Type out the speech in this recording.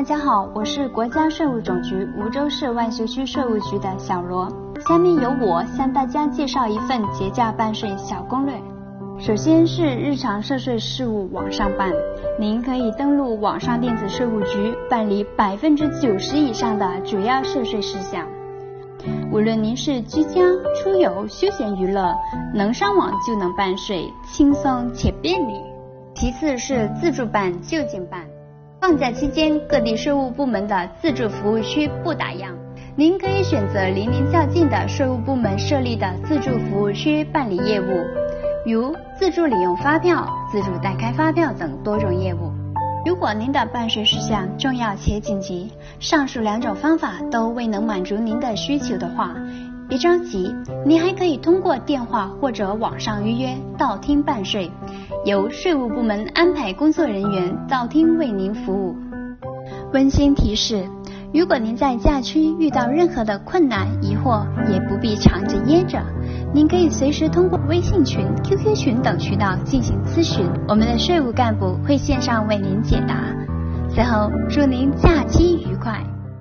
大家好，我是国家税务总局梧州市万秀区税务局的小罗。下面由我向大家介绍一份节假办税小攻略。首先是日常涉税事务网上办，您可以登录网上电子税务局办理90%以上的主要涉税事项。无论您是居家、出游、休闲娱乐，能上网就能办税，轻松且便利。其次是自助办、就近办。放假期间，各地税务部门的自助服务区不打烊，您可以选择离您较近的税务部门设立的自助服务区办理业务，如自助领用发票、自助代开发票等多种业务。如果您的办税事项重要且紧急，上述两种方法都未能满足您的需求的话，别着急，您还可以通过电话或者网上预约到厅办税，由税务部门安排工作人员到厅为您服务。温馨提示，如果您在假期遇到任何的困难疑惑，也不必藏着掖着，您可以随时通过微信群、QQ 群等渠道进行咨询，我们的税务干部会线上为您解答。最后，祝您假期愉快。